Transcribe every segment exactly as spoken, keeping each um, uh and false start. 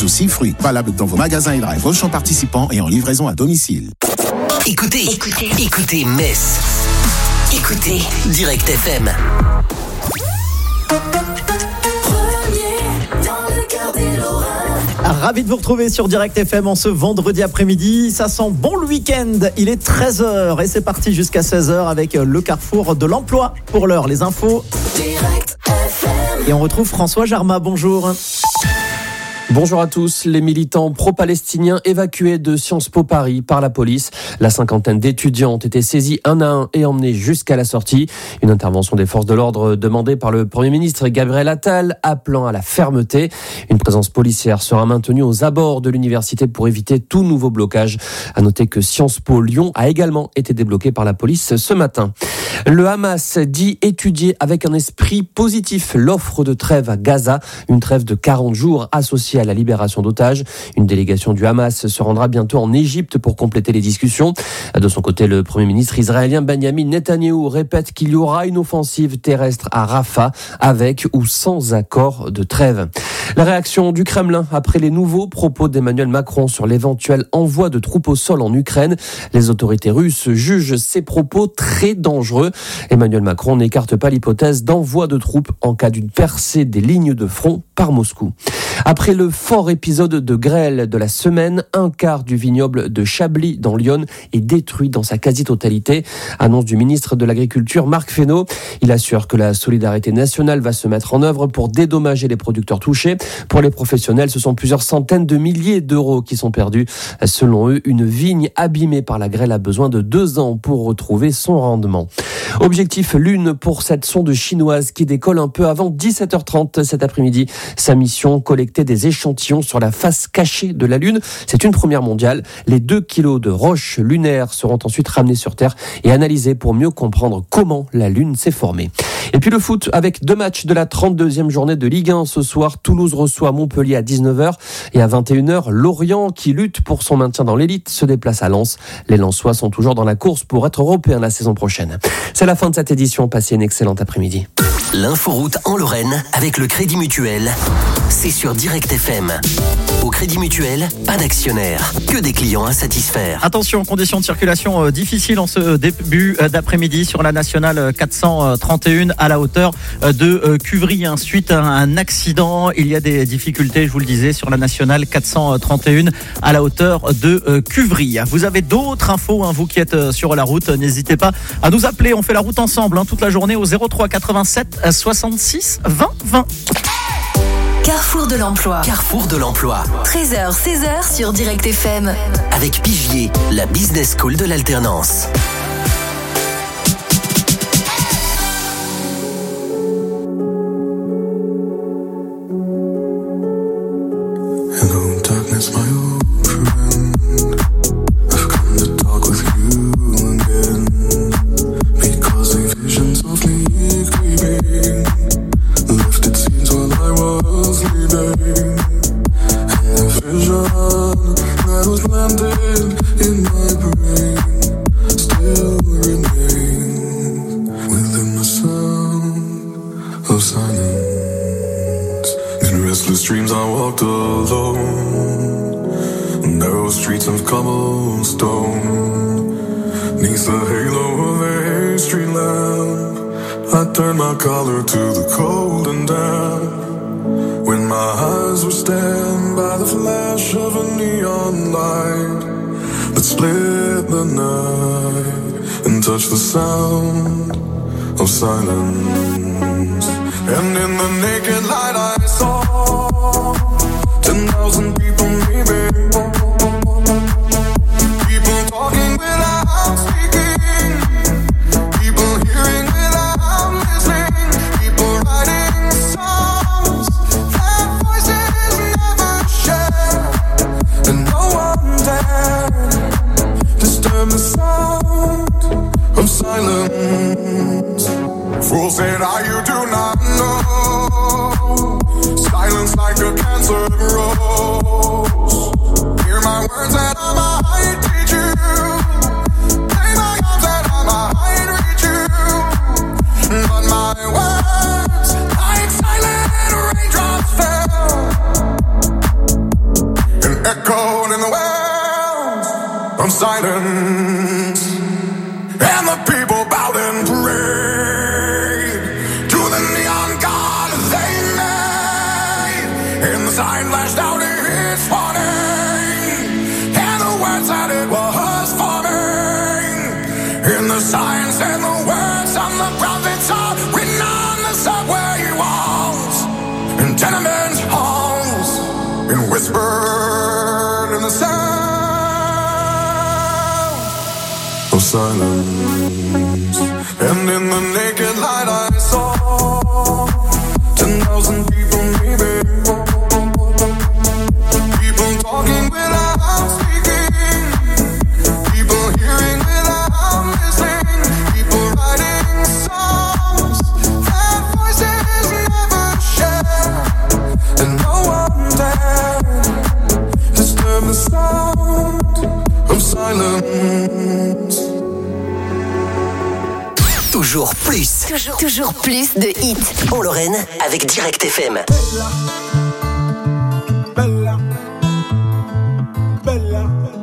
aussi fruits. Valable dans vos magasins et drive, vos champs participants et en livraison à domicile. Écoutez, écoutez, écoutez Metz. Écoutez Direct F M. Ravi de vous retrouver sur Direct F M en ce vendredi après-midi. Ça sent bon le week-end. Il est treize heures et c'est parti jusqu'à seize heures avec le carrefour de l'emploi. Pour l'heure, les infos. Direct F M. Et on retrouve François Jarma. Bonjour. Bonjour à tous. Les militants pro-palestiniens évacués de Sciences Po Paris par la police. La cinquantaine d'étudiants ont été saisis un à un et emmenés jusqu'à la sortie. Une intervention des forces de l'ordre demandée par le Premier ministre Gabriel Attal, appelant à la fermeté. Une présence policière sera maintenue aux abords de l'université pour éviter tout nouveau blocage. À noter que Sciences Po Lyon a également été débloqué par la police ce matin. Le Hamas dit étudier avec un esprit positif l'offre de trêve à Gaza. Une trêve de quarante jours associée à la libération d'otages. Une délégation du Hamas se rendra bientôt en Égypte pour compléter les discussions. De son côté, le Premier ministre israélien Benjamin Netanyahou répète qu'il y aura une offensive terrestre à Rafah avec ou sans accord de trêve. La réaction du Kremlin après les nouveaux propos d'Emmanuel Macron sur l'éventuel envoi de troupes au sol en Ukraine. Les autorités russes jugent ces propos très dangereux. Emmanuel Macron n'écarte pas l'hypothèse d'envoi de troupes en cas d'une percée des lignes de front par Moscou. Après le fort épisode de grêle de la semaine, un quart du vignoble de Chablis dans l'Yonne est détruit dans sa quasi-totalité. Annonce du ministre de l'Agriculture Marc Fesneau. Il assure que la solidarité nationale va se mettre en œuvre pour dédommager les producteurs touchés. Pour les professionnels, ce sont plusieurs centaines de milliers d'euros qui sont perdus. Selon eux, une vigne abîmée par la grêle a besoin de deux ans pour retrouver son rendement. Objectif Lune pour cette sonde chinoise qui décolle un peu avant dix-sept heures trente cet après-midi. Sa mission, collecter des échantillons sur la face cachée de la Lune. C'est une première mondiale. Les deux kilos de roches lunaires seront ensuite ramenés sur Terre et analysés pour mieux comprendre comment la Lune s'est formée. Et puis le foot avec deux matchs de la trente-deuxième journée de Ligue un ce soir. Toulouse reçoit Montpellier à dix-neuf heures et à vingt et une heures, Lorient qui lutte pour son maintien dans l'élite se déplace à Lens. Les Lensois sont toujours dans la course pour être européens la saison prochaine. C'est la fin de cette édition. Passez une excellente après-midi. L'inforoute en Lorraine avec le Crédit Mutuel. C'est sur Direct F M. Au Crédit Mutuel, pas d'actionnaire, que des clients à satisfaire. Attention, conditions de circulation euh, difficiles en ce début euh, d'après-midi sur la nationale quatre cent trente et un à la hauteur euh, de euh, Cuvry. Hein, suite à un accident, il y a des difficultés, je vous le disais, sur la nationale quatre cent trente et un à la hauteur de euh, Cuvry. Vous avez d'autres infos, hein, vous qui êtes euh, sur la route, n'hésitez pas à nous appeler. On fait la route ensemble hein, toute la journée au zéro trois quatre-vingt-sept soixante-six vingt vingt. Carrefour de l'emploi. Carrefour de l'emploi. treize heures, seize heures sur Direct F M. Avec Pigier, la business school de l'alternance. Hello, darkness, my old friend. I've come to talk with you again. Because a vision softly creeping left its scenes while I was sleeping. And a vision that was planted in my brain still remains within the sound of silence. In restless dreams I walked alone, narrow streets of cobblestone. Neath the halo of a street lamp, I turned my collar to the cold and damp. When my eyes were stabbed by the flash of a neon light that split the night and touched the sound of silence. And in the naked light I saw ten thousand people maybe, people talking without speaking, people hearing without listening, people writing songs that voices never share, and no one dared disturb the sound of silence. Fool said, "Ah, you do not know. Silence like a cancer grows. Hear my words and I might teach you. Play my arms and I might reach you. But my words, like silent raindrops fell. echoed in the wells of silence, and the people bowed and prayed to the neon god they made. And the sign flashed out its warning, and the words that it was forming. And the sign said the words on the prophets are written on the subway walls, in tenement halls, and whispered in the sound of silence. And in the naked light I saw ten thousand people, maybe people talking without speaking, people hearing without listening, people writing songs that voices never share, and no one dared disturb the sound of silence. Toujours plus. Toujours, toujours plus de hits. En Lorraine, avec Direct F M. Bella, bella,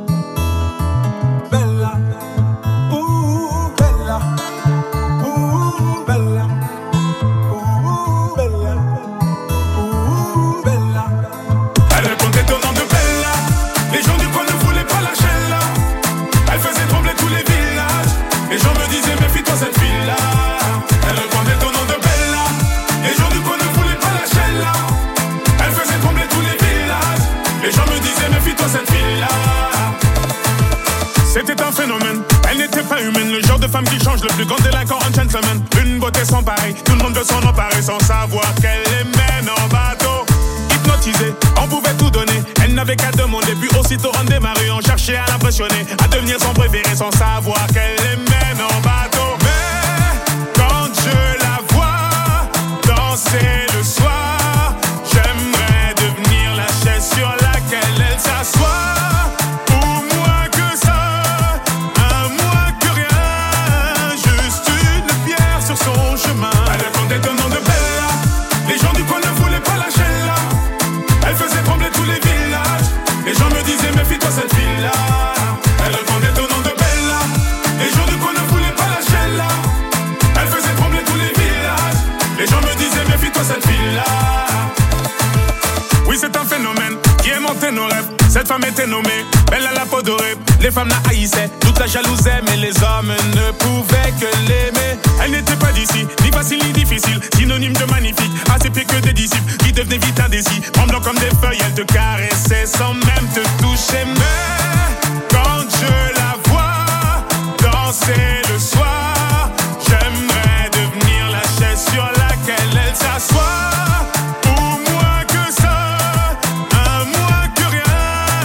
bella, ooh, bella, ooh, bella, ooh, bella, ooh, bella. Elle répondait au nom de Bella. Les gens du coin ne voulaient pas lâcher là. Elle faisait trembler tous les villages. Les gens me disaient méfie-toi cette fille-là. Elle répondait au nom de Bella. Les gens du coin ne voulaient pas lâcher là. Elle faisait trembler tous les villages. Les gens me disaient méfie-toi cette fille-là. C'était un phénomène, elle n'était pas humaine. Le genre de femme qui change le plus grand délinquant en gentleman. Une beauté sans pareil, tout le monde veut s'en emparer sans savoir qu'elle les mène en bateau. Hypnotisée, on pouvait tout donner. Elle n'avait qu'à demander, puis aussitôt on démarrait. On cherchait à l'impressionner, à devenir son préféré sans savoir qu'elle les mène en bateau. Mais quand je la vois danser le soir, j'aimerais devenir la chaise sur laquelle elle s'assoit. Ou moins que ça, un moins que rien, juste une pierre sur son chemin. Elle répondait au nom de Bella. Les gens du coin ne voulaient pas lâcher là. Elle faisait trembler tous les villages. Les gens me disaient méfie-toi cette fille-là. Elle répondait au nom de Bella. Les gens du coin ne voulaient pas lâcher là. Elle faisait trembler tous les villages. Les gens me disaient méfie-toi cette fille-là. Oui, c'est un phénomène qui aimantait nos rêves. Cette femme était nommée Bella la peau dorée. Les femmes la haïssaient, toute la jalousaient, mais les hommes ne pouvaient que l'aimer. Elle n'était pas d'ici, ni facile ni difficile, synonyme de magnifique, à ses pieds que des disciples qui devenaient vite indécis. Tremblant comme des feuilles, elle te caressait sans même te toucher. Mais quand je la vois danser le soir, j'aimerais devenir la chaise sur laquelle elle s'assoit. Ou moins que ça, un moins que rien,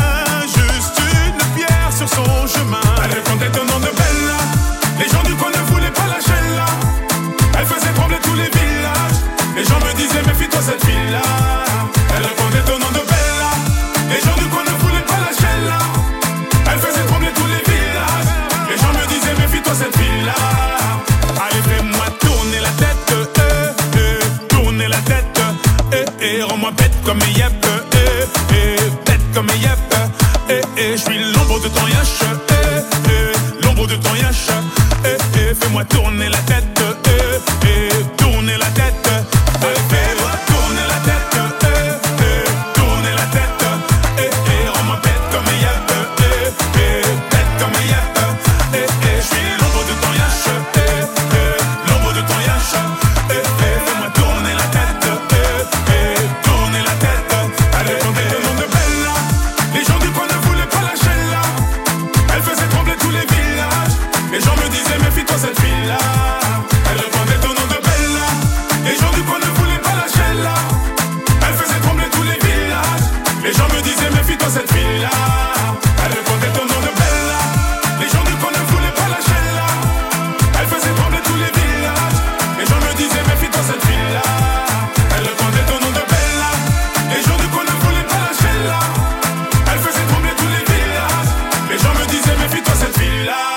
juste une pierre sur son chemin. Elle répondait au nom de Bella. Les gens du coin ne voulaient pas lâcher là. Elle faisait trembler tous les villages. Les gens me disaient méfie-toi cette fille-là. Elle répondait au nom de Bella. Les gens du coin ne voulaient pas lâcher là. Elle faisait trembler tous les villages. Les gens me disaient méfie-toi cette fille-là. Allez fais-moi tourner la tête, euh, euh, tourner la tête, euh, euh, rends-moi bête comme un yep, euh, euh, bête comme un yep, euh, euh, je suis l'ombre de ton yash, euh, euh, l'ombre de ton yash, euh, euh, fais-moi tourner la tête, euh, euh, tourner la tête, euh, fais-moi tourner la tête, euh, euh, tourner la tête, euh, euh, rends-moi bête comme un yep, euh, euh, bête comme un yep, euh, euh, je suis l'ombre de ton yash, euh, euh, l'ombre de ton yash, euh, euh, fais-moi tourner la tête, euh, euh, tourner la tête, elle répondait au nom de Bella. Les gens du coin ne voulaient pas lâcher là. Elle faisait trembler tous les villages. Les gens me disaient méfie-toi cette fille-là. Elle répondait au nom de Bella. Les gens du coin ne voulaient pas lâcher là. Elle faisait trembler tous les villages. Les gens me disaient méfie-toi cette fille-là. Elle répondait au nom de Bella. Les gens du coin ne voulaient pas lâcher là. Elle faisait trembler tous les villages. Les gens me disaient méfie-toi cette fille-là. Elle répondait au nom de Bella. Les gens du coin ne voulaient pas lâcher là. Elle faisait trembler tous les villages. Les gens me disaient méfie-toi cette fille-là.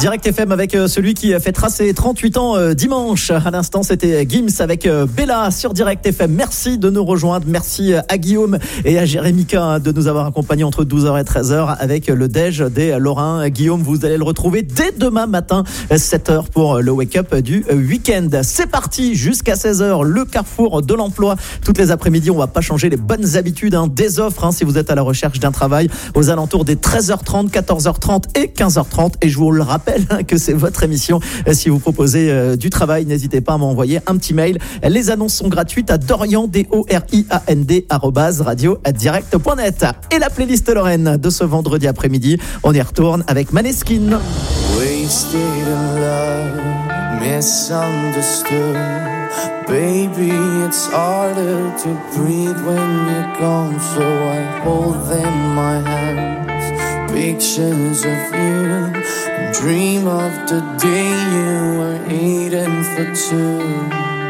Direct F M avec celui qui fêtera ses trente-huit ans euh, dimanche. À l'instant, c'était Gims avec euh, Bella sur Direct F M. Merci de nous rejoindre. Merci à Guillaume et à Jérémika de nous avoir accompagnés entre douze heures et treize heures avec le déj des Lorrains. Guillaume, vous allez le retrouver dès demain matin, sept heures pour le wake-up du week-end. C'est parti jusqu'à seize heures, le carrefour de l'emploi. Toutes les après-midi, on va pas changer les bonnes habitudes, hein, des offres, hein, si vous êtes à la recherche d'un travail aux alentours des treize heures trente, quatorze heures trente et quinze heures trente. Et je vous le rappelle hein, que c'est votre émission. Si vous proposez euh, du travail, n'hésitez pas à m'envoyer un petit mail. Les annonces sont gratuites à Dorian, D O R I A N D, arrobase, radio, direct point net. Et la playlist Lorraine de ce vendredi après-midi, on y retourne avec Maneskin. Wasted in love, misunderstood. Baby, it's harder to breathe when you're gone, so I hold them in my hands. Pictures of you, dream of the day you were eating for two.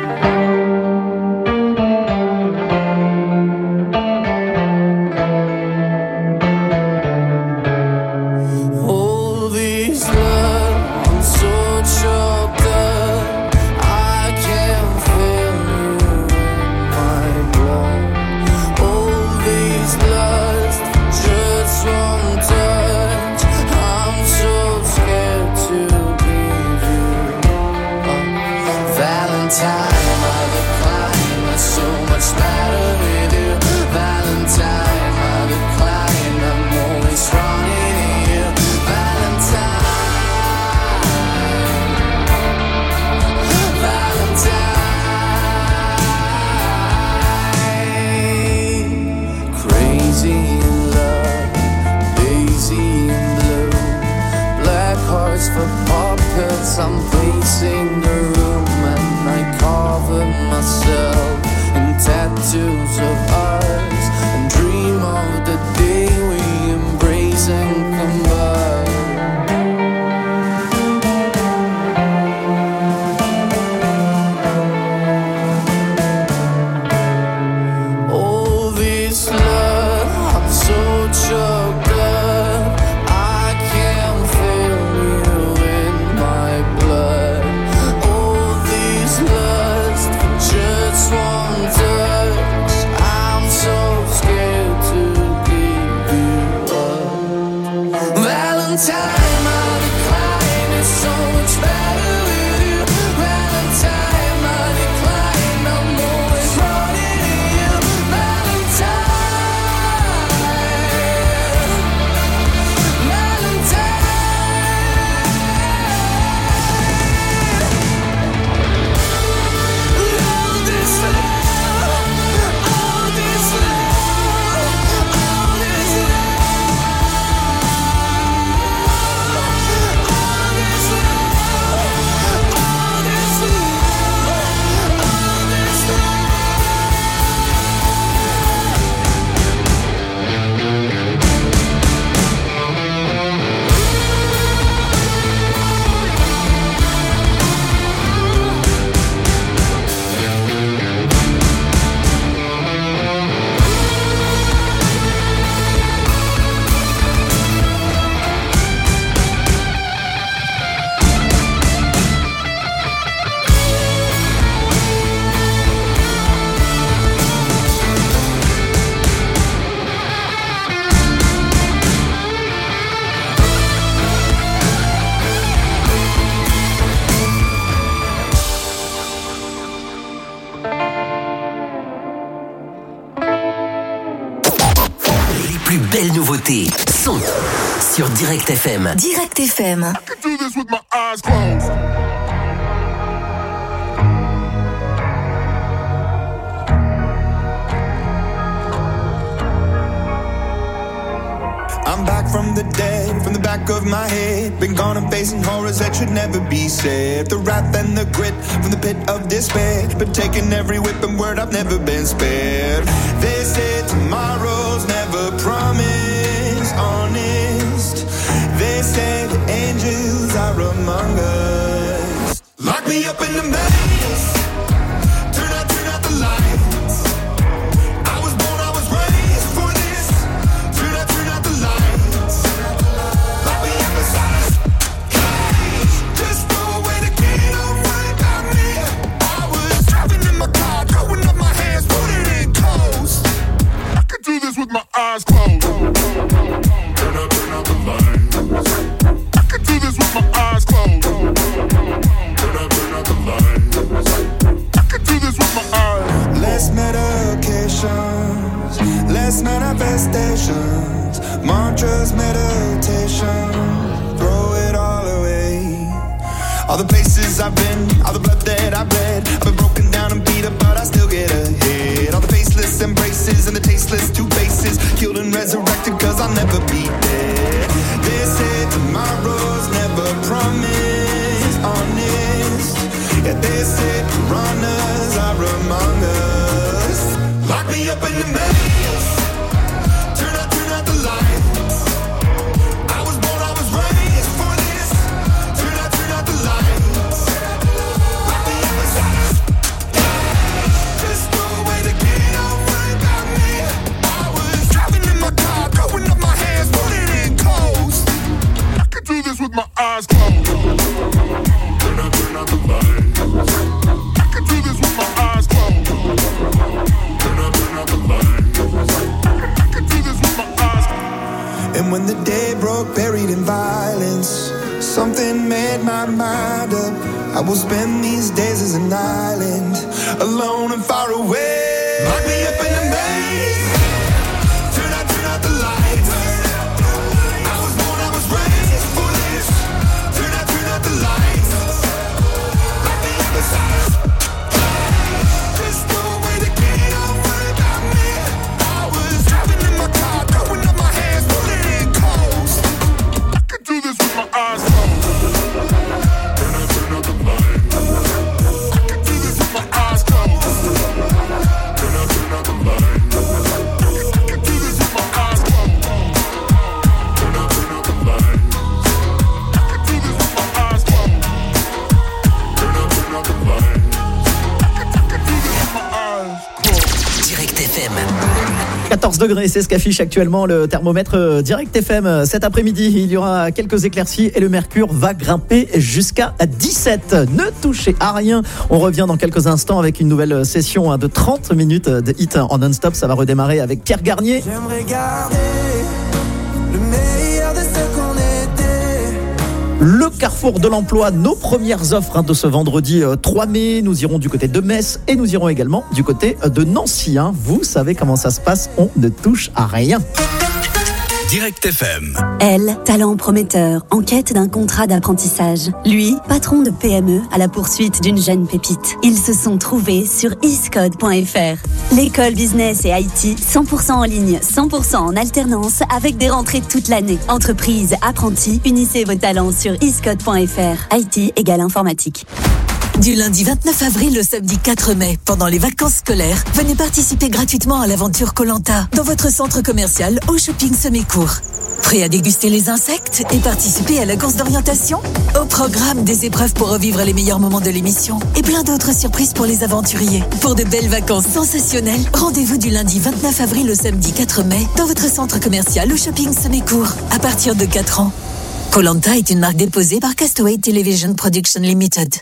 I'm pacing the room and I cover myself in tattoos of ours and dream of the day we embrace and combine. All this love, I'm so choked up, I can't feel you in my blood. All this lust for just one touch, I'm so scared to give you up. Valentine, my decline is so much better with you. Valentine, my decline, I'm always running to you. Valentine, Valentine. All this love, all this love, all this love, all this love, all this love, all this love. Les plus belles nouveautés sont sur Direct F M. Direct F M. Do this with my eyes closed. I'm back from the dead, from the back of my head. Been gone and facing horrors that should never be said. The wrath and the grit from the pit of despair. Been taking every whip and word, I've never been spared. They say tomorrow's never promised, honest. They say the angels are among us. Lock me up in the maze. Turn out, turn out the lights. I was born, I was raised for this. Turn out, turn out the lights. Lock me up inside this cage. manifestations, mantras, meditation, throw it all away. All the places I've been, all the blood that I've bled, I've been broken down and beat up, but I still get ahead. All the faceless embraces and the tasteless two faces, killed and resurrected, cause I'll never be dead. They say tomorrow's never promised, honest. Yeah, they say piranhas are among us. Lock me up in the maze, turn out, turn out the lights. I was born, I was raised for this. Turn out, turn out the lights. Lock me up inside. Just throw away the key, don't worry about me. I was driving in my car, throwing up my hands, putting in coast. I could do this with my eyes closed. Turn out, turn out the lights. I could do this with my eyes closed. Turn out, turn out the lights. I could do this with my eyes closed. And when the day broke, buried in violence, something made my mind up. I will spend these days as an island, alone and far away. Lock me up in a maze. Turn out, turn out the lights. I was born, I was raised for this. Turn out, turn out the lights. Lock me up inside. Just throw away the key, don't worry about me. I was driving in my car, throwing up my hands, pulling in coast. I could do this with my eyes closed. Turn out, turn out the lights. I could do this with my eyes closed. Turn out, turn out the lights. I could do this with my eyes closed. Turn out, turn out the lights. I could do this with my eyes closed. Turn out, turn out the lights. Direct F M. quatorze degrés, c'est ce qu'affiche actuellement le thermomètre Direct F M. Cet après-midi, il y aura quelques éclaircies et le mercure va grimper jusqu'à dix-sept. Ne touchez à rien. On revient dans quelques instants avec une nouvelle session de trente minutes de hit en non-stop. Ça va redémarrer avec Pierre Garnier. J'aimerais garder le meilleur de ce qu'on était. Le carrefour de l'emploi, nos premières offres hein, de ce vendredi euh, trois mai. Nous irons du côté de Metz et nous irons également du côté de Nancy. Hein. Vous savez comment ça se passe, on ne touche à rien. Direct F M. Elle, talent prometteur, en quête d'un contrat d'apprentissage. Lui, patron de P M E à la poursuite d'une jeune pépite. Ils se sont trouvés sur iscode point f r. L'école business et I T, cent pour cent en ligne, cent pour cent en alternance, avec des rentrées toute l'année. Entreprise, apprentis, unissez vos talents sur iscode point f r. I T égale informatique. Du lundi vingt-neuf avril au samedi quatre mai, pendant les vacances scolaires, venez participer gratuitement à l'aventure Koh-Lanta dans votre centre commercial au shopping Semécourt. Prêt à déguster les insectes et participer à la course d'orientation? Au programme, des épreuves pour revivre les meilleurs moments de l'émission et plein d'autres surprises pour les aventuriers. Pour de belles vacances sensationnelles, rendez-vous du lundi vingt-neuf avril au samedi quatre mai dans votre centre commercial au shopping Semécourt à partir de quatre ans. Koh-Lanta est une marque déposée par Castaway Television Production Limited.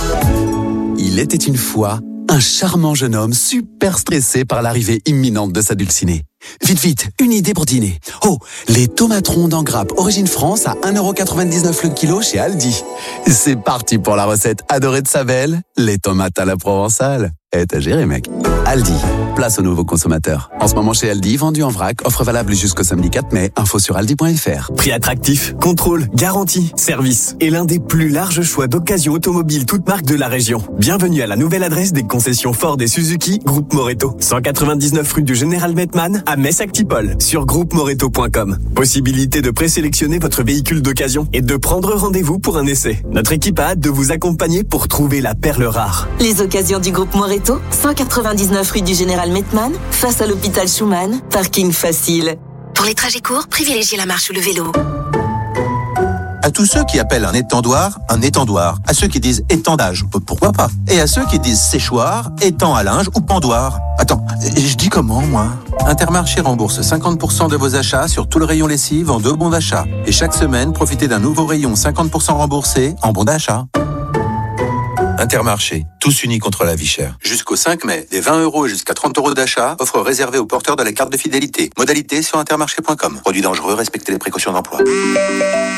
Il était une fois un charmant jeune homme super stressé par l'arrivée imminente de sa dulcinée. Vite, vite, une idée pour dîner. Oh, les tomates rondes en grappe Origine France à un euro quatre-vingt-dix-neuf le kilo chez Aldi. C'est parti pour la recette adorée de sa belle, les tomates à la provençale. Eh, t'as géré, mec. Aldi, place aux nouveaux consommateurs. En ce moment chez Aldi, vendu en vrac, offre valable jusqu'au samedi quatre mai, info sur aldi point f r. Prix attractif, contrôle, garantie, service et l'un des plus larges choix d'occasions automobiles toutes marques de la région. Bienvenue à la nouvelle adresse des concessions Ford et Suzuki, Groupe Moreto. cent quatre-vingt-dix-neuf rue du Général Mettmann à Metz-Actipol sur groupe moreto point com. Possibilité de présélectionner votre véhicule d'occasion et de prendre rendez-vous pour un essai. Notre équipe a hâte de vous accompagner pour trouver la perle rare. Les occasions du groupe Moreto, cent quatre-vingt-dix-neuf rue du Général Mettmann, face à l'hôpital Schumann, parking facile. Pour les trajets courts, privilégiez la marche ou le vélo. À tous ceux qui appellent un étendoir un étendoir, à ceux qui disent étendage, pourquoi pas, et à ceux qui disent séchoir, étang à linge ou pendoir. Attends, je dis comment moi? Intermarché rembourse cinquante pour cent de vos achats sur tout le rayon lessive en deux bons d'achat. Et chaque semaine, profitez d'un nouveau rayon cinquante pour cent remboursé en bons d'achat. Intermarché, tous unis contre la vie chère. Jusqu'au cinq mai, des vingt euros et jusqu'à trente euros d'achat, offre réservée aux porteurs de la carte de fidélité. Modalité sur intermarché point com. Produit dangereux, respectez les précautions d'emploi.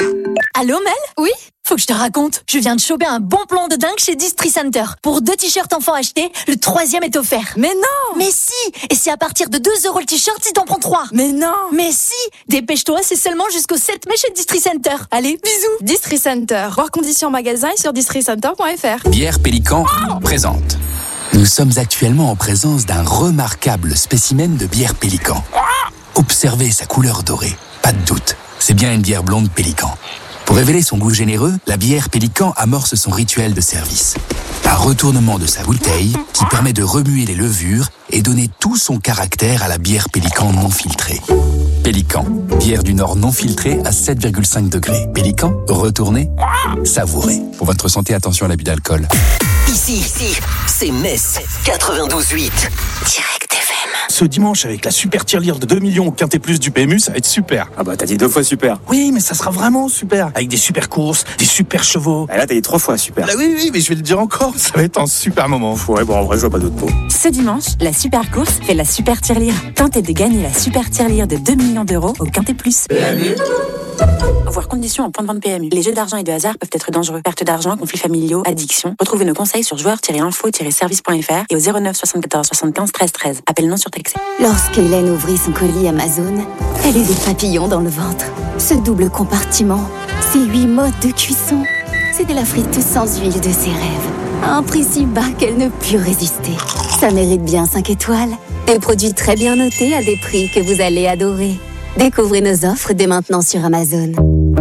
Allô Mel ? Oui ? Faut que je te raconte. Je viens de choper un bon plan de dingue chez Distri Center. Pour deux t-shirts enfants achetés, le troisième est offert. Mais non ! Mais si ! Et c'est à partir de deux euros le t-shirt si t'en prends trois. Mais non ! Mais si ! Dépêche-toi, c'est seulement jusqu'au sept mai chez Distri Center. Allez, bisous ! Distri Center. Voir conditions magasin et sur distri center point f r. Bière Pélican présente. Nous sommes actuellement en présence d'un remarquable spécimen de bière Pélican. Observez sa couleur dorée. Pas de doute, c'est bien une bière blonde Pélican. Pour révéler son goût généreux, la bière Pélican amorce son rituel de service. Un retournement de sa bouteille qui permet de remuer les levures et donner tout son caractère à la bière Pélican non filtrée. Pélican, bière du Nord non filtrée à sept virgule cinq degrés. Pélican, retournez, savourez. Pour votre santé, attention à l'abus d'alcool. Ici, ici, c'est Metz quatre-vingt-douze huit. Direct F M. Ce dimanche, avec la super tirelire de deux millions au Quintet Plus du P M U, ça va être super. Ah bah t'as dit deux fois super. Oui, mais ça sera vraiment super. Avec des super courses, des super chevaux. Ah là t'as dit trois fois super. Ah oui, oui, mais je vais le dire encore, ça va être un super moment. Ouais, bon en vrai je vois pas d'autres mots. Ce dimanche, la super course fait la super tirelire. Tentez de gagner la super tirelire de deux millions d'euros au Quintet Plus. P M U. Voir conditions en point de vente P M U. Les jeux d'argent et de hasard peuvent être dangereux. Perte d'argent, conflits familiaux, addiction. Retrouvez nos conseils sur joueurs tiret info tiret service point f r et au zéro neuf soixante-quatorze soixante-quinze treize treize. Appel non surtaxé. Lorsqu'Hélène ouvrit son colis Amazon, elle eut des papillons dans le ventre. Ce double compartiment, ces huit modes de cuisson, c'était la frite sans huile de ses rêves. À un prix si bas qu'elle ne put résister. Ça mérite bien cinq étoiles. Des produits très bien notés à des prix que vous allez adorer. Découvrez nos offres dès maintenant sur Amazon.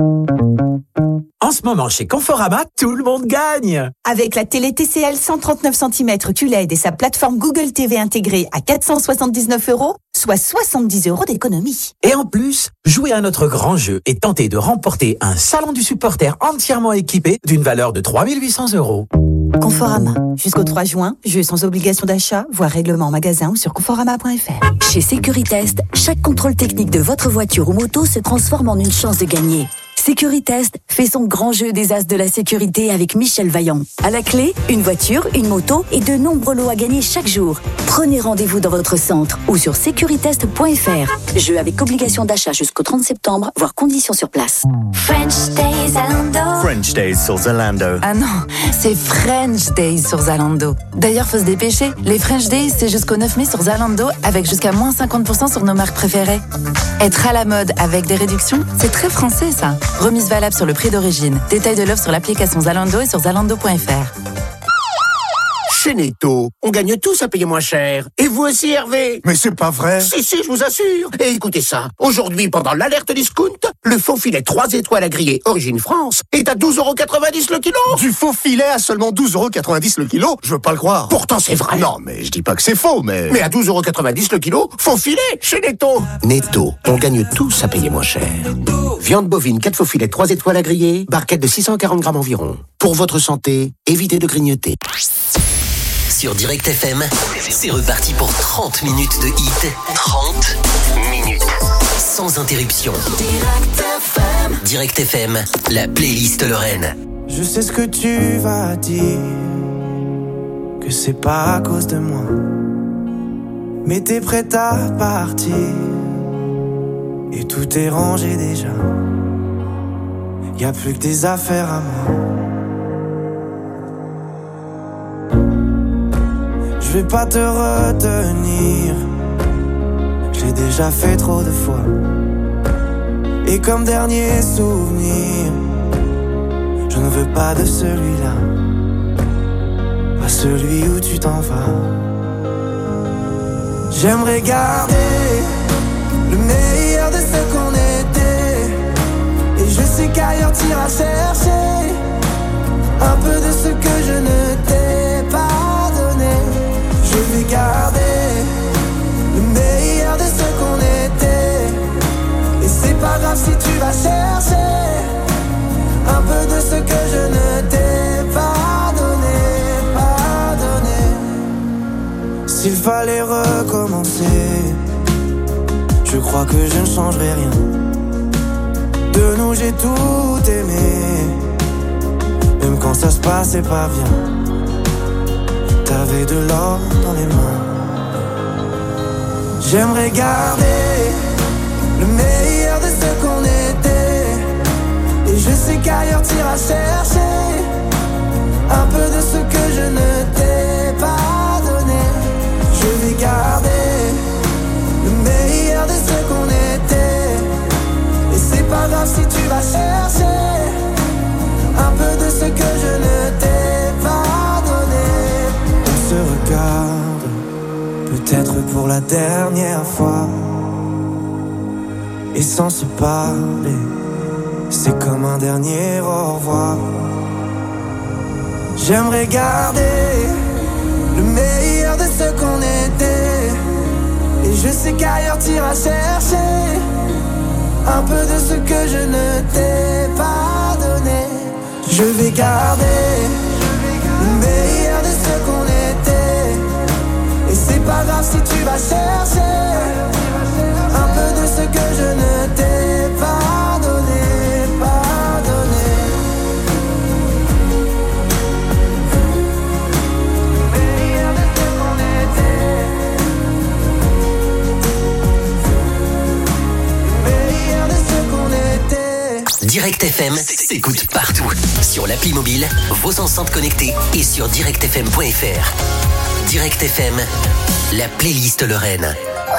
En ce moment, chez Conforama, tout le monde gagne. Avec la télé T C L cent trente-neuf centimètres Q L E D et sa plateforme Google T V intégrée à quatre cent soixante-dix-neuf euros, soit soixante-dix euros d'économie. Et en plus, jouez à notre grand jeu et tentez de remporter un salon du supporter entièrement équipé d'une valeur de trois mille huit cents euros. Conforama. Jusqu'au trois juin, jeu sans obligation d'achat, voire règlement en magasin ou sur conforama point f r. Chez Sécuritest, chaque contrôle technique de votre voiture ou moto se transforme en une chance de gagner. Sécuritest fait son grand jeu des as de la sécurité avec Michel Vaillant. À la clé, une voiture, une moto et de nombreux lots à gagner chaque jour. Prenez rendez-vous dans votre centre ou sur sécuritest point f r. Jeu avec obligation d'achat jusqu'au trente septembre, voire conditions sur place. French Days Zalando. French Days sur Zalando. Ah non, c'est French Days sur Zalando. D'ailleurs, faut se dépêcher. Les French Days, c'est jusqu'au neuf mai sur Zalando avec jusqu'à moins cinquante pour cent sur nos marques préférées. Être à la mode avec des réductions, c'est très français ça. Remise valable sur le prix d'origine. Détail de l'offre sur l'application Zalando et sur zalando point f r. Chez Netto, on gagne tous à payer moins cher. Et vous aussi, Hervé? Mais c'est pas vrai. Si, si, je vous assure. Et écoutez ça. Aujourd'hui, pendant l'alerte discount, le faux filet trois étoiles à griller Origine France est à douze euros quatre-vingt-dix le kilo. Du faux filet à seulement douze euros quatre-vingt-dix le kilo? Je veux pas le croire. Pourtant, c'est vrai. Non, mais je dis pas que c'est faux, mais... Mais à douze euros quatre-vingt-dix le kilo, faux filet chez Netto. Netto, on gagne tous à payer moins cher. Viande bovine, quatre faux filets, trois étoiles à griller, barquette de six cent quarante grammes environ. Pour votre santé, évitez de grignoter. Sur Direct F M, c'est reparti pour trente minutes de hit. trente minutes. Sans interruption. Direct F M. Direct F M, la playlist Lorraine. Je sais ce que tu vas dire, que c'est pas à cause de moi. Mais t'es prête à partir, et tout est rangé déjà. Y'a plus que des affaires à moi. Je vais pas te retenir, je l'ai déjà fait trop de fois. Et comme dernier souvenir, je ne veux pas de celui-là, pas celui où tu t'en vas. J'aimerais garder le meilleur de ce qu'on était, et je sais qu'ailleurs t'iras chercher un peu de ce que je ne t'ai pas donné. Je vais garder le meilleur de ce qu'on était, et c'est pas grave si tu vas chercher un peu de ce que je ne t'ai pas donné, pas donné. S'il fallait recommencer, je crois que je ne changerai rien. De nous j'ai tout aimé, même quand ça se passait pas bien. T'avais de l'or dans les mains. J'aimerais garder le meilleur de ce qu'on était, et je sais qu'ailleurs t'iras chercher un peu de ce que je ne t'ai pas donné. Je vais garder le meilleur de ce qu'on était. Et c'est pas grave si tu vas chercher un peu de ce que je ne t'ai pas donné. On se regarde, peut-être pour la dernière fois, et sans se parler, c'est comme un dernier au revoir. J'aimerais garder le meilleur de ce qu'on était. Et je sais qu'ailleurs t'iras chercher un peu de ce que je ne t'ai pas donné. Je vais garder le meilleur de ce qu'on était. Et c'est pas grave si tu vas chercher un peu de ce que je ne t'ai pas donné, pas donné. Meilleur de ce qu'on était. Meilleur de ce qu'on était. Direct F M s'écoute partout. Sur l'appli mobile, vos enceintes connectées et sur direct f m point f r. Direct F M, la playlist Lorraine.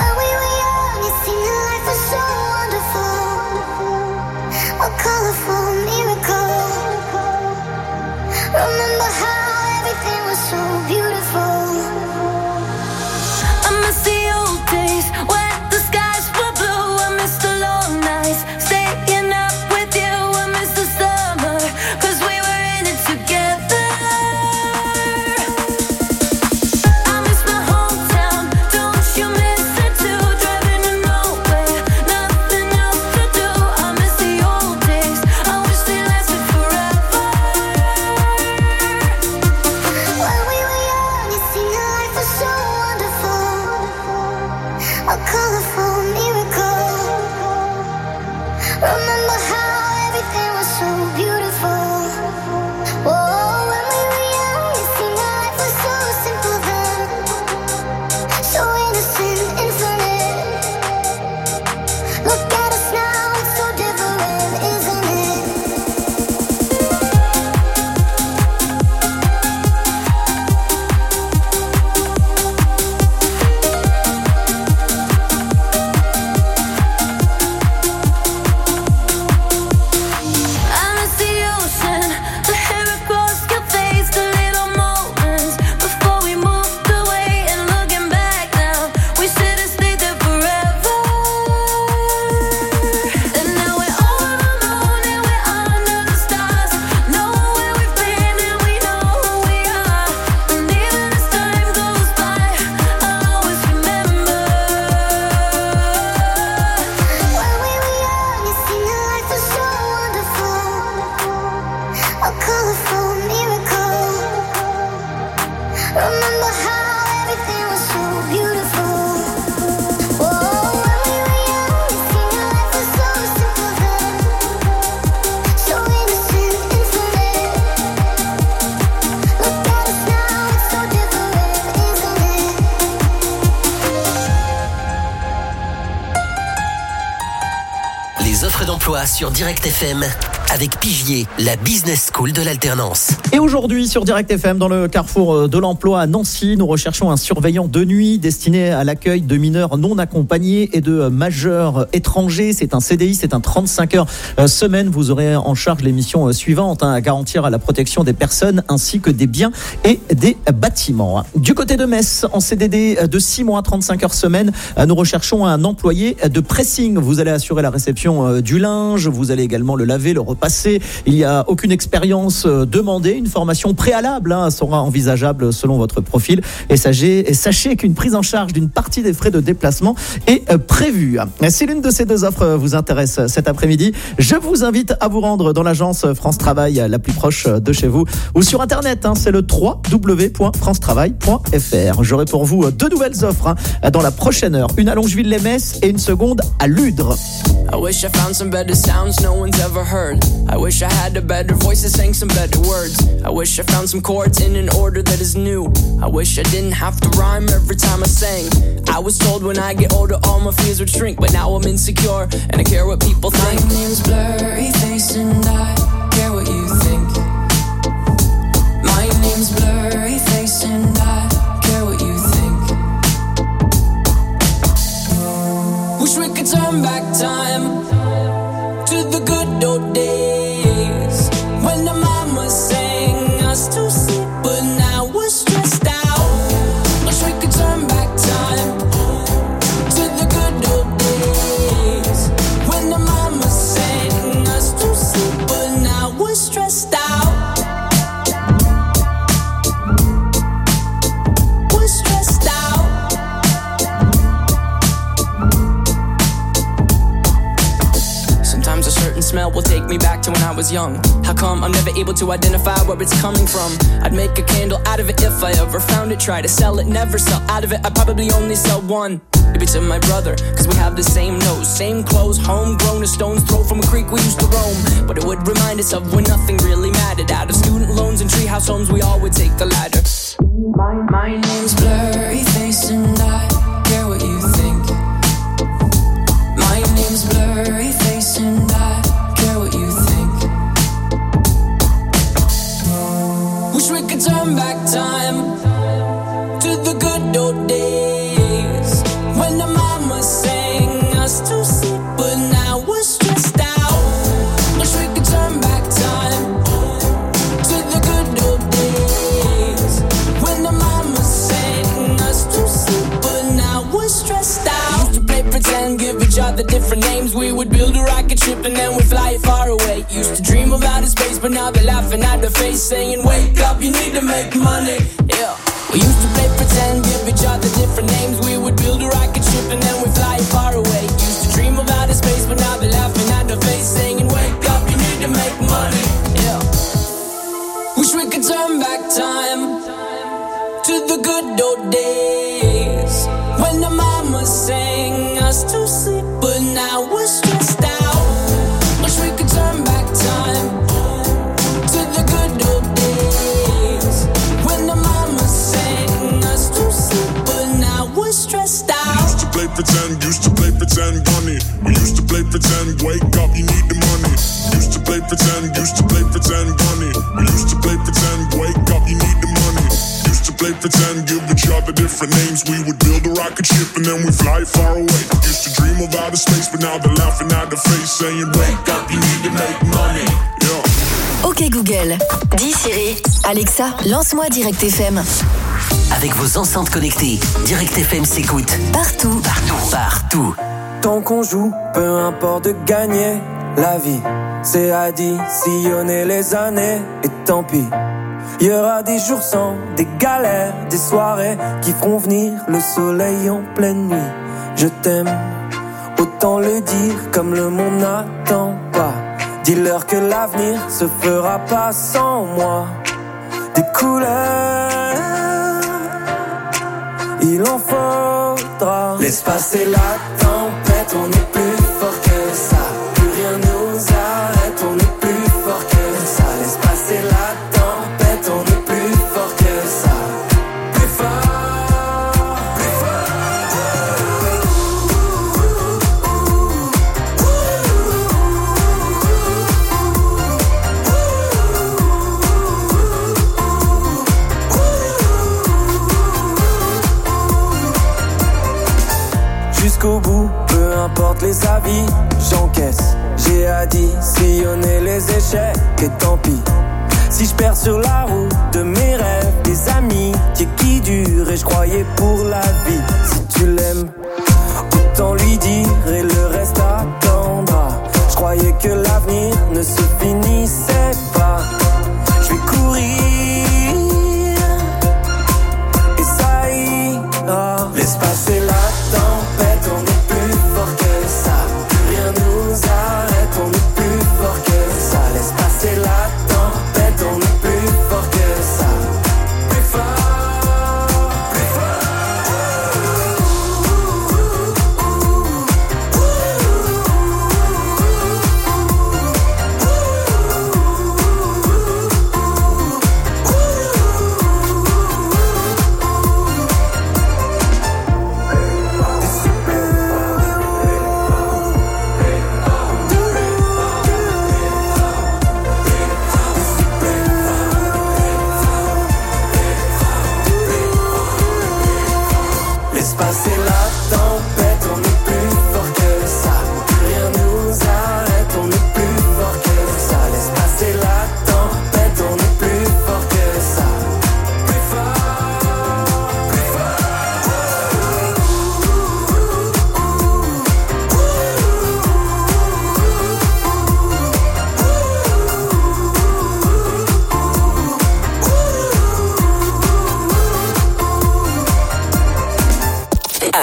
Remember how everything was so beautiful. I miss the old days when the skies were blue. I miss the long nights staying up with you. I miss the summer, cause we were in it together. I miss my hometown, don't you miss it too? Driving to nowhere, nothing else to do. I miss the old days, I wish they lasted forever. When we were young, it seemed that life was so wonderful, a colorful miracle. Remember how everything was so beautiful. Oh, when we were young, it seemed that life was so simple then, so innocent, infinite. Look at us now, it's so different, isn't it? I miss the ocean, the hair across your face, the little moments before we moved away. And looking back now, we should have stayed there forever. And now we're all alone and we're under the stars. Know where we've been and we know who we are. And even as time goes by, I'll always remember. When we were young, it seemed that life was so wonderful, a colorful miracle. Remember how everything was so beautiful. Oh, when we were young, it seemed that life was so simple then, so innocent, infinite. Look at us now, it's so different, isn't it? Les offres d'emploi sur Direct F M avec Pigier, la business school de l'alternance. Et aujourd'hui sur Direct F M, dans le carrefour de l'emploi à Nancy, nous recherchons un surveillant de nuit destiné à l'accueil de mineurs non accompagnés et de majeurs étrangers. C'est un C D I, c'est un trente-cinq heures semaine. Vous aurez en charge les missions suivantes, hein, à garantir la protection des personnes ainsi que des biens et des bâtiments. Du côté de Metz, en C D D de six mois, trente-cinq heures semaine, nous recherchons un employé de pressing. Vous allez assurer la réception du linge, vous allez également le laver, le repas passé. Il n'y a aucune expérience demandée. Une formation préalable hein, sera envisageable selon votre profil. Et sachez, et sachez qu'une prise en charge d'une partie des frais de déplacement est prévue. Si l'une de ces deux offres vous intéresse cet après-midi, je vous invite à vous rendre dans l'agence France Travail la plus proche de chez vous ou sur Internet. Hein, c'est le w w w point france travail point f r. J'aurai pour vous deux nouvelles offres hein, dans la prochaine heure. Une à Longeville-les-Metz et une seconde à Ludre. I wish I found some better sounds no one's ever heard. I wish I had a better voice that sang some better words. I wish I found some chords in an order that is new. I wish I didn't have to rhyme every time I sang. I was told when I get older all my fears would shrink, but now I'm insecure and I care what people think. My name's Blurry Face and I care time to the good old days when the mama sang us to sleep, but now we're stressed out. Wish we could turn back time to the good old days when the mama sang us to sleep, but now we're stressed out. We're stressed out. Sometimes a certain smell will take me back to when I was young. How come I'm never able to identify where it's coming from? I'd make a candle out of it if I ever found it. Try to sell it, never sell out of it. I'd probably only sell one. Maybe to my brother, cause we have the same nose, same clothes, homegrown, a stone's throw from a creek we used to roam. But it would remind us of when nothing really mattered. Out of student loans and treehouse homes, we all would take the ladder. My, my name's Blurry Face and I care what you think. My name's Blurry Face and I care what you think. Wish we could turn back time to the good old days when the mama sang us to sleep, but now we're stressed out. Wish we could turn back time to the good old days when the mama sang us to sleep, but now we're stressed out. Used to play pretend, give each other different names. We would build a rocket ship and then we'd fly it far away. Used to dream of outer space, but now they're laughing at the face, saying, wake up, you need to make money. Yeah. We used to play pretend, give each other different names. We would build a rocket ship and then we'd fly it far away. Used to dream of outer space, but now they're laughing at the face, saying, wake up, you need to make money. Yeah. Wish we could turn back time to the good old days when the mama sang us to sleep, but now we're stressed out. Wish we could turn back time to the good old days when the mama sang us to sleep, but now we're stressed out. Used to play pretend, used to play pretend, bunny. We used to play pretend, wake up, you need the money. Used to play pretend, used to play pretend, bunny. We used to play pretend, wake up, you need the money. Used to play pretend, give each other different names. We would build a rocket ship and then we fly far away. Used to dream of outer space, but now they're laughing at the face, saying, wake up, you need to make money. Yeah. Ok Google, dis Siri, Alexa, lance-moi Direct F M. Avec vos enceintes connectées, Direct F M s'écoute Partout, partout, partout. Tant qu'on joue, peu importe de gagner la vie, c'est additionner les années et tant pis. Il y aura des jours sans, des galères, des soirées qui feront venir le soleil en pleine nuit. Je t'aime, autant le dire comme le monde n'attend pas. Dis-leur que l'avenir se fera pas sans moi. Des couleurs, il en faudra. Laisse passer la tempête, on est plus fort que ça. Plus rien nous arrête, on est plus fort que ça. Laisse passer la tempête, on est plus fort que ça. Plus fort, plus jusqu'au bout, peu importe les avis, j'encaisse. J'ai additionné les échecs et tant pis. Si je perds sur la route de mes rêves, des amis qui durent et je croyais pour la vie. Si tu l'aimes, autant lui dire et le reste attendra. Je croyais que l'avenir ne se finissait pas. Je vais courir et ça ira. Laisse passer la tempête, on est plus fort que ça. Plus rien nous arrête, on est plus fort que ça. Laisse passer la tempête, on est plus fort que ça. Plus fort, plus fort.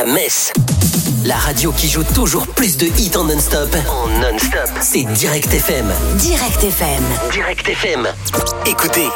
Metz. La radio qui joue toujours plus de hits en non-stop. En non-stop. C'est Direct F M. Direct F M. Direct F M. Écoutez.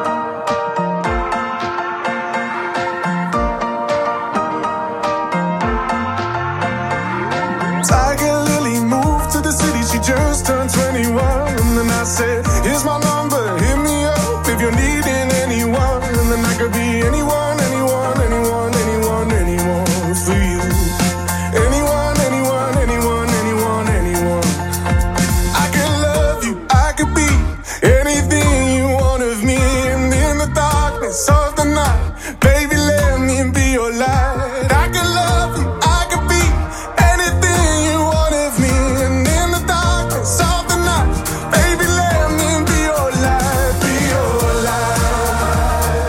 Tiger Lily moved to the city, she just turned twenty-one. And then I said, here's my number, hit me up if you're needing anyone. And then I could be anyone, anyone, anyone, anyone, anyone for you. Anyone, anyone, anyone, anyone, anyone. I could love you, I could be anything you want of me. And in the darkness of the night, baby, let me be your light. I could love you, I could be anything you want of me. And in the darkness of the night, baby, let me be your light, be your light,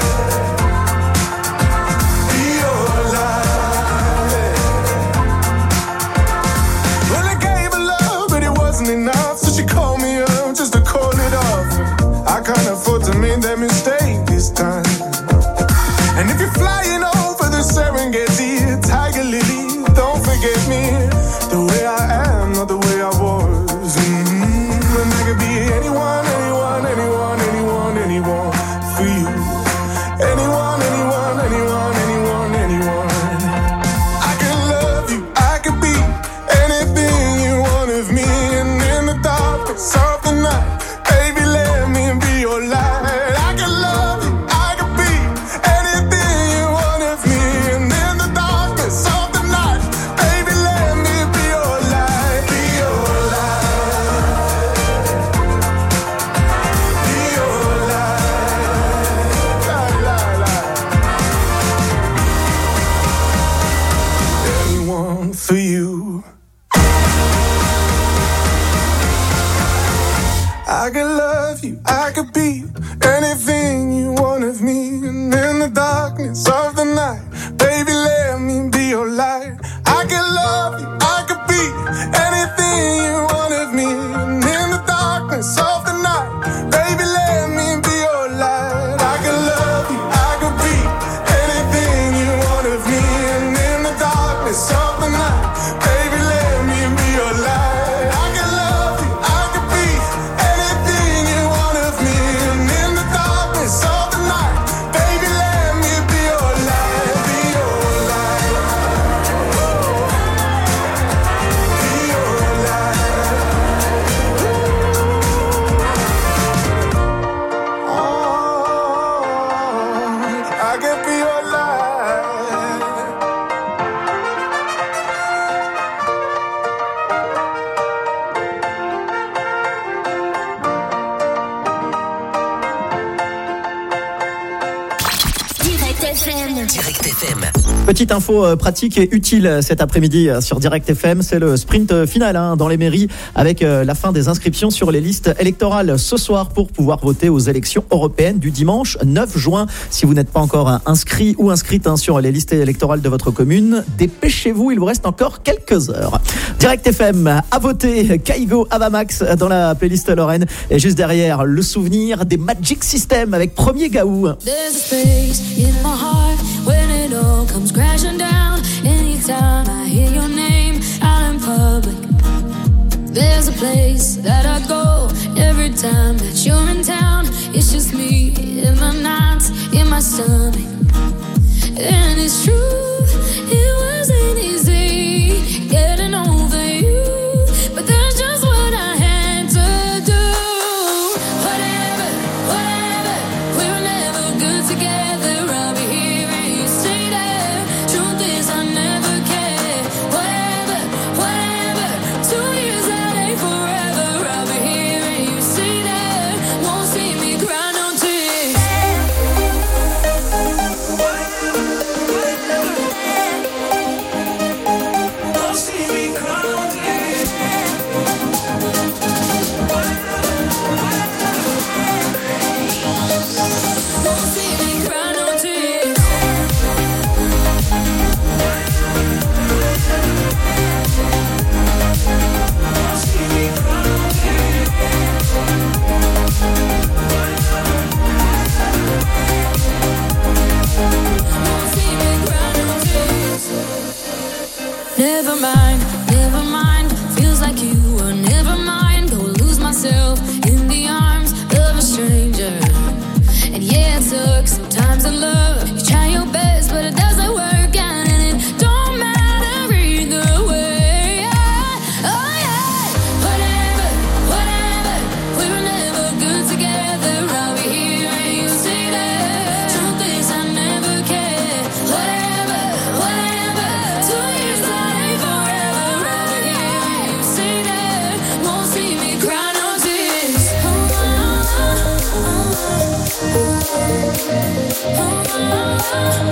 be your light. Well, I gave her love, but it wasn't enough, so she called me up just to call it off. I can't afford to make that mistake this time. And if you're flying over the Serengeti, Tiger Lily, don't forget me. The way I am, not the way I was. Mm-hmm. And I could be anyone, anyone, anyone, anyone, anyone for you. Anyone, anyone, anyone, anyone, anyone. I could love you, I could be anything you want of me. And in the darkness of the night, baby, let me be your light. I could love you, I could be anything you want of me. And in the darkness of the night, baby, let me be your light, be your light, be your light, la, la, la. Anyone for you. I could love you, I could be anything you want of me. And in the darkness of the night, baby, let me be your light. I could love you, I could be anything you want of me. And in the darkness of the night, baby, let me be your light. I could love you, I could be anything you want of me. And in the darkness of the night, baby, let me be your light. I could love you, I could be anything you want of me. And in the darkness of the night, baby, let me be your light, be your light, be your light. Oh, I can be your light. Direct F M. Direct F M. Petite info euh, pratique et utile euh, cet après-midi euh, sur Direct F M, c'est le sprint euh, final hein, dans les mairies avec euh, la fin des inscriptions sur les listes électorales ce soir pour pouvoir voter aux élections européennes du dimanche neuf juin. Si vous n'êtes pas encore hein, inscrit ou inscrite hein, sur les listes électorales de votre commune, dépêchez-vous, il vous reste encore quelques heures. Direct F M, à voter, Kaigo Avamax dans la playlist Lorraine et juste derrière le souvenir des Magic System avec Premier Gaou. There's a space in my heart when it all comes crashing down. Anytime I hear your name out in public, there's a place that I go every time that you're in town. It's just me in my nights, in my stomach. And it's true, it wasn't easy getting over you, but that's just what I had to do. Whatever, whatever, we were never good together. I'll be here and you stay there. Truth is I never cared. Whatever, whatever, two years that ain't forever. I'll be here and you stay there. Won't see me cry no tears.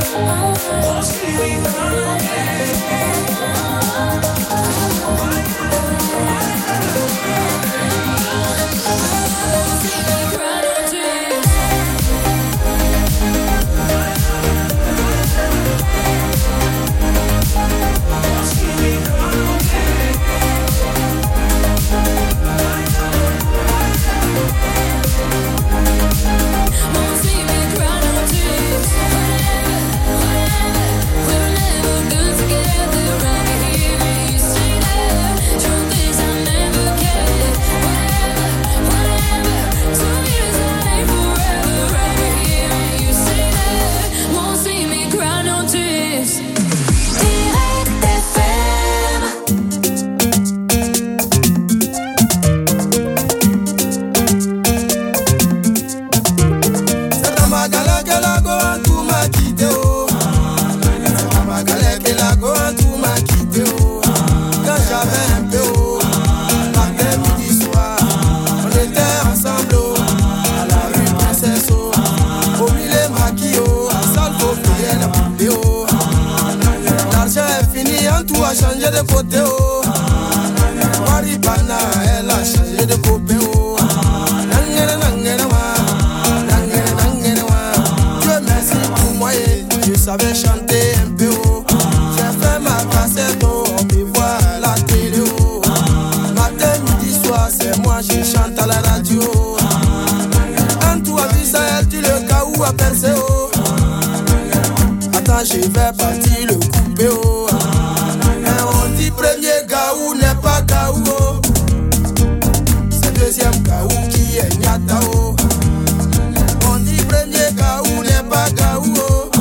Changer de côté, oh. Maripana, elle a changé de copain, oh. Nangere, nangere, wa. Nangere, nangere, wa. Dieu merci pour moi, je savais chanter un peu, oh. J'ai fait ma cassette, oh. On me voit à la télé, oh. Matin, midi, soir, c'est moi, je chante à la radio. En tout, à Visaël, tu le cas où à percer, oh. Attends, je vais partir le couper, oh. Premier gaou n'est pas gaou, oh. C'est deuxième gaou qui est nyatao. On dit premier gaou n'est pas gaou, oh.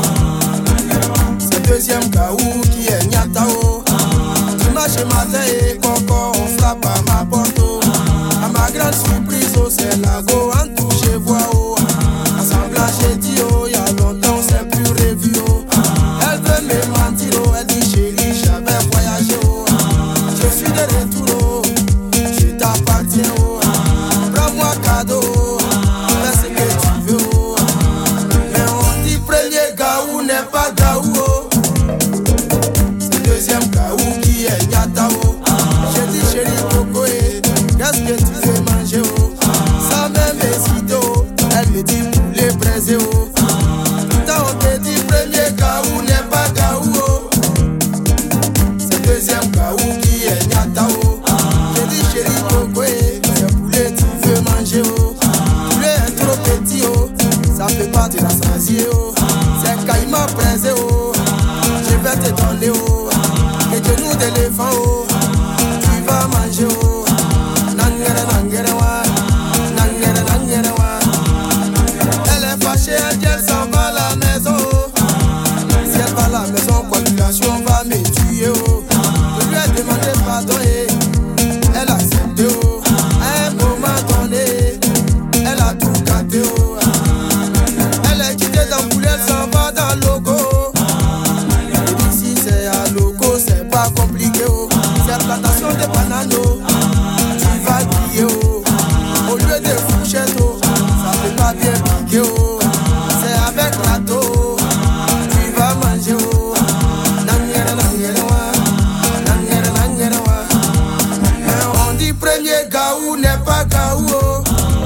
C'est deuxième gaou qui est nyatao. Dimanche matin et coco on frappe à ma porte, oh. À ma grande surprise, oh, c'est la go en tout je vois, oh. Assemblage j'ai dit, oh, y'a longtemps on s'est plus revu, oh. Elle veut me mentir, oh. Elle dit chérie j'avais voyagé, oh. Je suis de retour, oh. Je t'appartiens, oh. Prends-moi cadeau, oh. Fais ce que tu veux, oh. Mais on dit premier gaou n'est pas gaou, oh. C'est deuxième gaou qui est nyatao. J'ai dit chérie coco, eh, qu'est-ce que tu veux manger, oh. Sans même hésiter, oh. Elle me dit poulet braisé, oh. Putain on te dit premier gaou n'est pas gaou, oh. C'est deuxième gaou qui est nyatao. J'ai dit chérie coco, eh, c'est poulet tu veux manger, oh. Poulet est trop petit, oh. Ça fait pas de la sasier, oh. C'est caïman braisé, oh. Je vais te donner, oh. Les genoux d'éléphant, oh. Tu vas manger, oh. Nangere, nangere, wa. Nangere, nangere, wa. Elle est fâchée, elle dit elle s'en va à la maison, oh. Si elle va à la maison, coagulation va me tuer, oh. Je lui ai demandé pardon, eh. Elle a accepté, oh. À un moment donné, elle a tout gâté, oh. Elle est quittée dans poulet, elle s'en va dans le logo. Et si c'est à logo, c'est pas compliqué, oh. C'est plantation de bananes, oh. Tu vas griller, oh. Au lieu de fourchette, oh. Ça fait pas bien piquer, oh. C'est avec râteau, oh. Tu vas manger, oh. Nangere, nangere, wa. Nangere, nangere, wa. Mais on dit premier gaou n'est pas gaou, oh.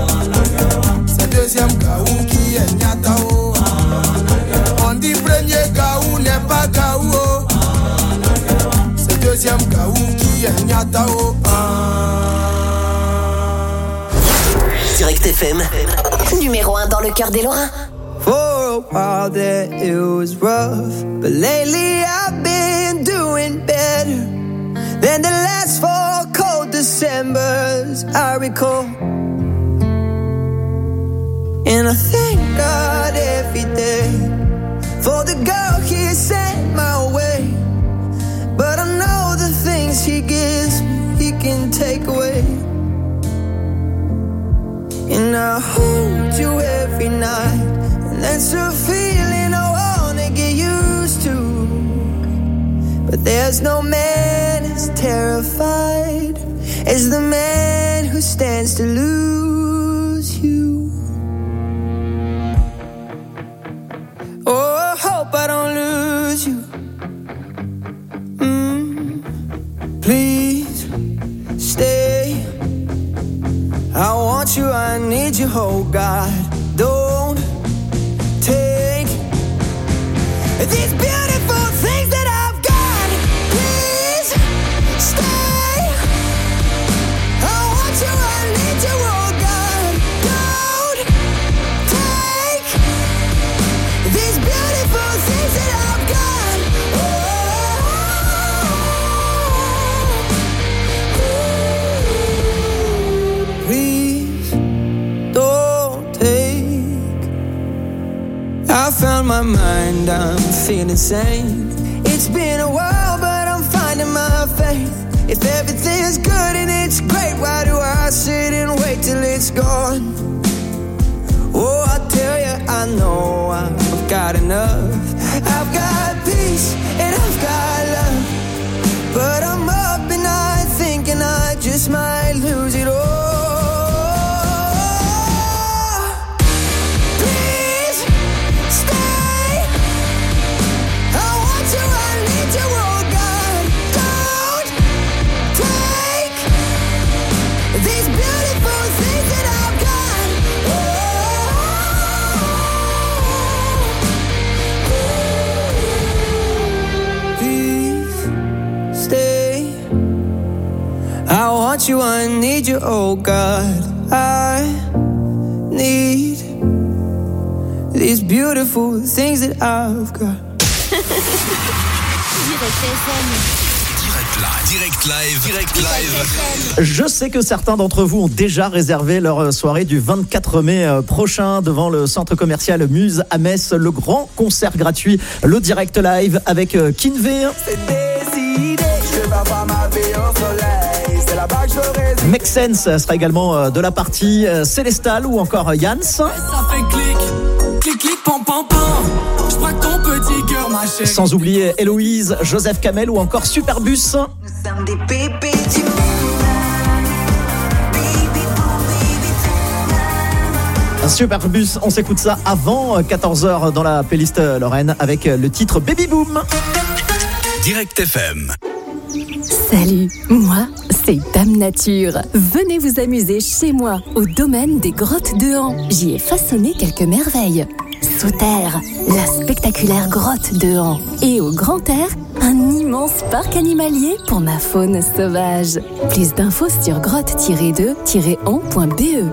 C'est deuxième gaou qui est nyatao. On dit premier gaou n'est pas gaou, oh. C'est deuxième gaou qui est nyatao. Direct F M, numéro un dans le cœur des Lorrains. For a while there it was rough, but lately I've been doing better than the last four cold Decembers I recall. And I thank God every day for the girl He sent my way. But I know the things He gives me, He can take away. And I hold you every night, and that's a feeling I wanna get used to. But there's no man as terrified as the man who stands to lose you. Oh, I hope I I don't lose you. Mm. Please stay. I want you, I need you, oh God. Don't take these beautiful things that I've got. Please stay. I want you, I need you, oh God. Don't take these beautiful things that I've got. Oh, please don't take. I found my mind, I'm feeling sane. It's been a while, but I'm finding my faith. If everything's good and it's great, why do I sit and wait till it's gone? Oh, I tell you, I know I've got enough. I've got peace and I've got love, but I'm up and I thinking I just might lose it all. Please stay. I want you, I need you, oh God. Don't take these beautiful things that I've got. Please stay. I want you, I need you, oh God. I need these beautiful things that I've got. Direct live, direct live. Je sais que certains d'entre vous ont déjà réservé leur soirée du vingt-quatre mai prochain devant le centre commercial Muse à Metz. Le grand concert gratuit, le direct live avec Kinvey. C'est décidé, je vais avoir ma vie au soleil. C'est là-bas que je réside. Make Sense sera également de la partie. Célestal ou encore Yans. Ça fait clic, clic, clic, pam, pam, pam. Je braque ton petit cœur, ma chérie. Sans oublier Héloïse, Joseph Kamel ou encore Superbus. Nous sommes des bébés du Superbus, on s'écoute ça avant quatorze heures dans la playlist Lorraine avec le titre Baby Boom. Direct F M. Salut, moi, c'est Dame Nature. Venez vous amuser chez moi, au domaine des grottes de Han. J'y ai façonné quelques merveilles. Sous terre, la spectaculaire grotte de Han. Et au grand air, un immense parc animalier pour ma faune sauvage. Plus d'infos sur grotte tiret deux tiret han point b e.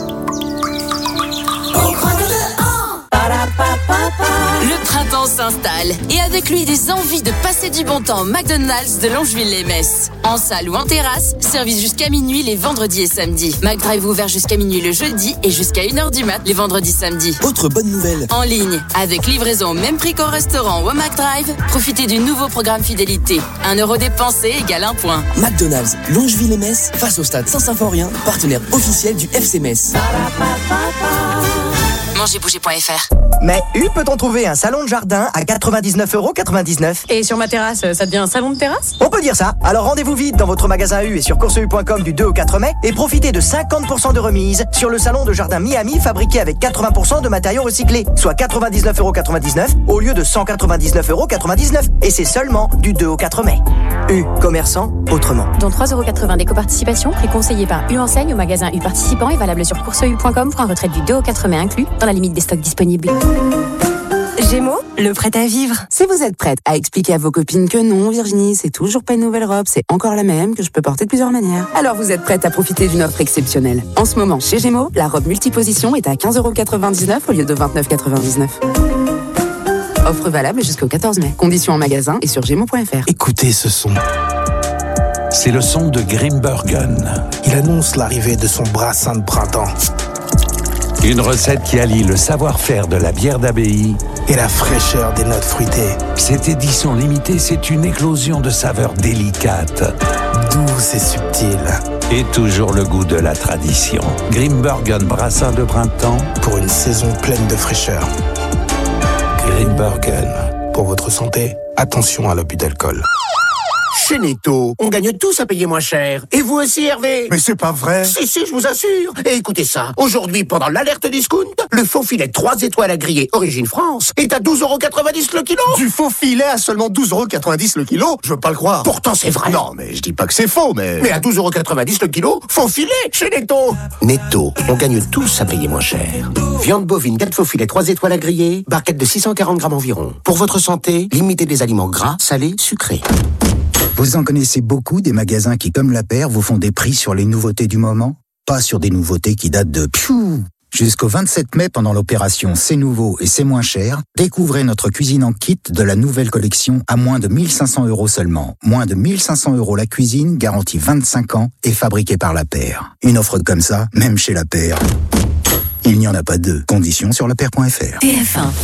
Le printemps s'installe et avec lui des envies de passer du bon temps au McDonald's de Longeville-les-Metz. En salle ou en terrasse, service jusqu'à minuit les vendredis et samedis. McDrive ouvert jusqu'à minuit le jeudi et jusqu'à une heure du mat les vendredis samedis. Autre bonne nouvelle. En ligne, avec livraison au même prix qu'au restaurant ou au McDrive, profitez du nouveau programme fidélité. Un euro dépensé égale un point. McDonald's, Longeville-les-Metz, face au stade Saint-Symphorien, partenaire officiel du F C Metz. mangez bouger point f r. Mais U peut-on trouver un salon de jardin à quatre-vingt-dix-neuf euros quatre-vingt-dix-neuf? Et sur ma terrasse, ça devient un salon de terrasse? On peut dire ça. Alors rendez-vous vite dans votre magasin U et sur course u point com du deux au quatre mai et profitez de cinquante pour cent de remise sur le salon de jardin Miami fabriqué avec quatre-vingts pour cent de matériaux recyclés, soit quatre-vingt-dix-neuf euros quatre-vingt-dix-neuf au lieu de cent quatre-vingt-dix-neuf euros quatre-vingt-dix-neuf. Et c'est seulement du deux au quatre mai. U, commerçant autrement. Dont trois euros quatre-vingts d'éco-participation, prix conseillé par U Enseigne au magasin U participant et valable sur course u point com pour un retrait du deux au quatre mai inclus dans la limite des stocks disponibles. Gémeaux, le prêt à vivre. Si vous êtes prête à expliquer à vos copines que non, Virginie, c'est toujours pas une nouvelle robe, c'est encore la même, que je peux porter de plusieurs manières, alors vous êtes prête à profiter d'une offre exceptionnelle. En ce moment, chez Gémeaux, la robe multiposition est à quinze euros quatre-vingt-dix-neuf au lieu de vingt-neuf euros quatre-vingt-dix-neuf. Offre valable jusqu'au quatorze mai. Conditions en magasin et sur gémeaux point f r. Écoutez ce son. C'est le son de Grimbergen. Il annonce l'arrivée de son brassin de printemps. Une recette qui allie le savoir-faire de la bière d'abbaye et la fraîcheur des notes fruitées. Cette édition limitée, c'est une éclosion de saveurs délicates, douces et subtiles. Et toujours le goût de la tradition. Grimbergen brassin de printemps pour une saison pleine de fraîcheur. Grimbergen. Pour votre santé, attention à l'abus d'alcool. Chez Netto, on gagne tous à payer moins cher. Et vous aussi, Hervé? Mais c'est pas vrai. Si, si, je vous assure. Et écoutez ça. Aujourd'hui, pendant l'alerte discount, le faux filet trois étoiles à griller Origine France est à douze euros quatre-vingt-dix le kilo. Du faux filet à seulement douze euros quatre-vingt-dix le kilo? Je veux pas le croire. Pourtant, c'est vrai. Non, mais je dis pas que c'est faux, mais... Mais à douze euros quatre-vingt-dix le kilo, faux filet chez Netto. Netto, on gagne tous à payer moins cher. Viande bovine, quatre faux filets trois étoiles à griller, barquette de six cent quarante grammes environ. Pour votre santé, limitez les aliments gras, salés, sucrés. Vous en connaissez beaucoup des magasins qui, comme La Paire, vous font des prix sur les nouveautés du moment? Pas sur des nouveautés qui datent de pfiou. Jusqu'au vingt-sept mai, pendant l'opération C'est nouveau et c'est moins cher, découvrez notre cuisine en kit de la nouvelle collection à moins de mille cinq cents euros seulement. Moins de mille cinq cents euros la cuisine, garantie vingt-cinq ans et fabriquée par La Paire. Une offre comme ça, même chez La Paire, il n'y en a pas deux. Conditions sur lapaire point f r. T F un.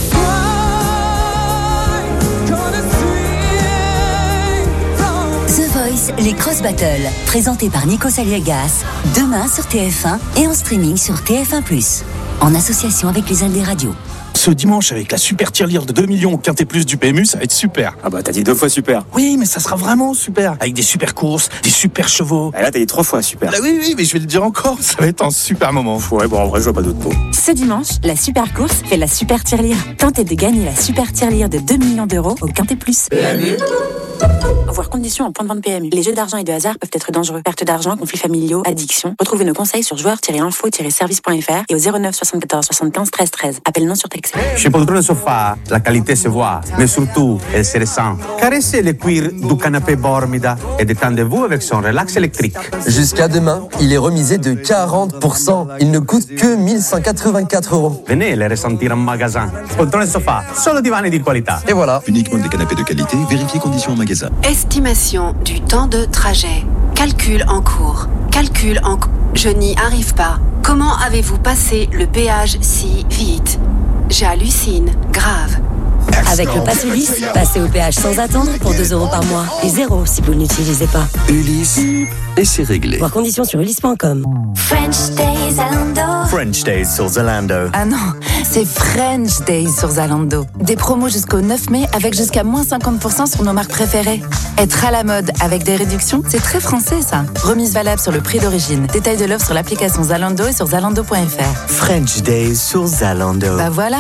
The Voice, les Cross Battles, présentés par Nico Saliegas, demain sur T F un et en streaming sur T F un plus, en association avec les Indes Radio. Ce dimanche, avec la super tirelire de deux millions au Quintet Plus du P M U, ça va être super. Ah bah t'as dit deux fois super. Oui, mais ça sera vraiment super. Avec des super courses, des super chevaux. Et là t'as dit trois fois super. Là, oui, oui, mais je vais le dire encore, ça va être un super moment. Ouais, bon en vrai je vois pas d'autres mots. Ce dimanche, la super course fait la super tirelire. Tentez de gagner la super tirelire de deux millions d'euros au Quintet Plus. P M U. Voir conditions en point de vente P M U. Les jeux d'argent et de hasard peuvent être dangereux. Perte d'argent, conflits familiaux, addiction. Retrouvez nos conseils sur joueurs tiret info tiret service point f r et au zéro neuf soixante-quatorze soixante-quinze treize treize. Appel non surtaxé. Chez Poltrone Sofa, la qualité se voit, mais surtout, elle se ressent. Caressez le cuir du canapé Bormida et détendez-vous avec son relax électrique. Jusqu'à demain, il est remisé de quarante pour cent. Il ne coûte que mille cent quatre-vingt-quatre euros. Venez les ressentir en magasin. Poltrone Sofa, solo divani di qualità. Et voilà. Uniquement des canapés de qualité, vérifiez conditions en magasin. Estimation du temps de trajet. Calcul en cours. Calcul en cours. Je n'y arrive pas. Comment avez-vous passé le péage si vite? J'hallucine. Grave. Avec le Pass Ulysse, passez au péage sans attendre pour deux euros par mois et zéro si vous ne l'utilisez pas. Ulysse, et c'est réglé. Voir conditions sur ulysse point com. French Days Zalando. French Days sur Zalando. Ah non, c'est French Days sur Zalando. Des promos jusqu'au neuf mai avec jusqu'à moins cinquante pour cent sur nos marques préférées. Être à la mode avec des réductions, c'est très français ça. Remise valable sur le prix d'origine. Détail de l'offre sur l'application Zalando et sur zalando point f r. French Days sur Zalando. Bah voilà.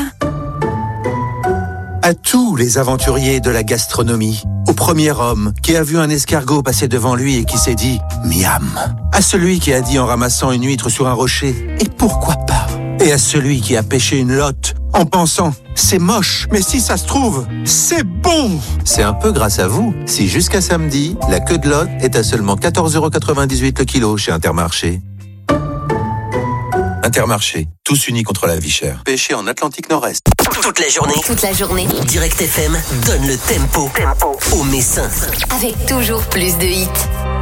À tous les aventuriers de la gastronomie, au premier homme qui a vu un escargot passer devant lui et qui s'est dit « miam », à celui qui a dit en ramassant une huître sur un rocher « et pourquoi pas », et à celui qui a pêché une lotte en pensant « c'est moche, mais si ça se trouve, c'est bon ». C'est un peu grâce à vous si jusqu'à samedi, la queue de lotte est à seulement quatorze euros quatre-vingt-dix-huit le kilo chez Intermarché. Intermarché, tous unis contre la vie chère. Pêché en Atlantique Nord-Est. Toute la journée. Toute la journée. Direct F M donne le tempo, tempo. aux Messins. Avec toujours plus de hits.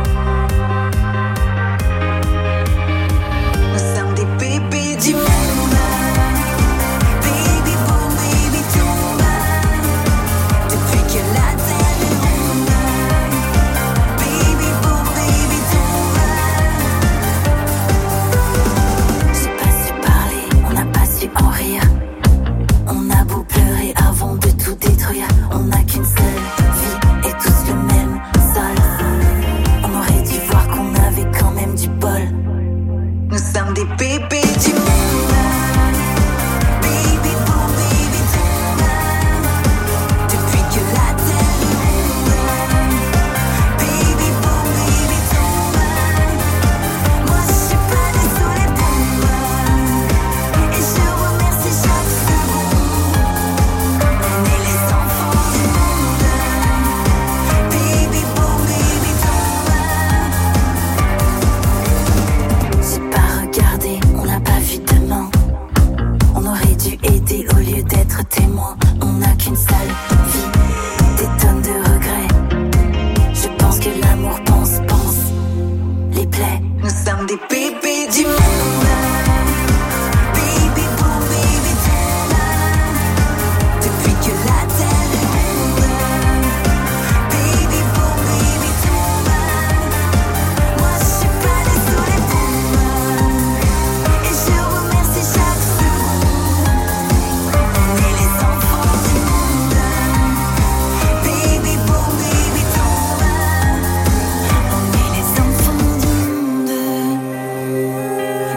Nous sommes des bébés du monde. On n'a qu'une seule vie et tous le même sol. On aurait dû voir qu'on avait quand même du bol. Nous sommes des bébés du monde. Baby boom, baby boom. Depuis que la terre est ronde. Baby boom, baby boom. Moi je suis pas née sous les bombes. Et je remercie chaque seconde. On est les enfants du monde. Baby boom, baby boom. J'ai pas regardé, on n'a pas vu de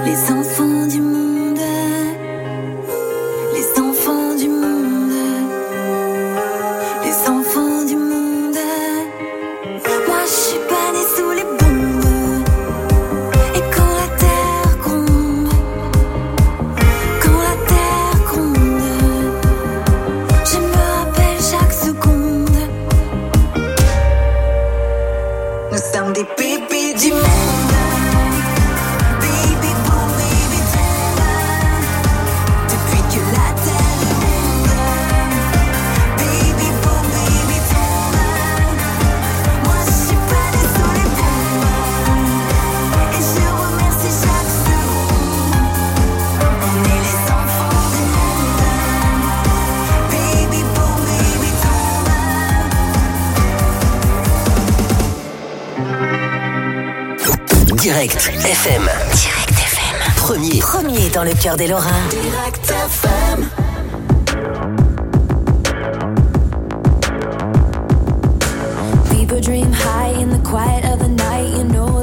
Les enfants du monde, les enfants du monde, les enfants du monde. Moi je suis pas née sous les bombes. Et quand la terre gronde, quand la terre gronde, je me rappelle chaque seconde. Nous sommes des bébés du monde. Direct F M. Direct F M. Premier. Premier dans le cœur des Lorrains. Direct F M. People dream high in the quiet of the night. You know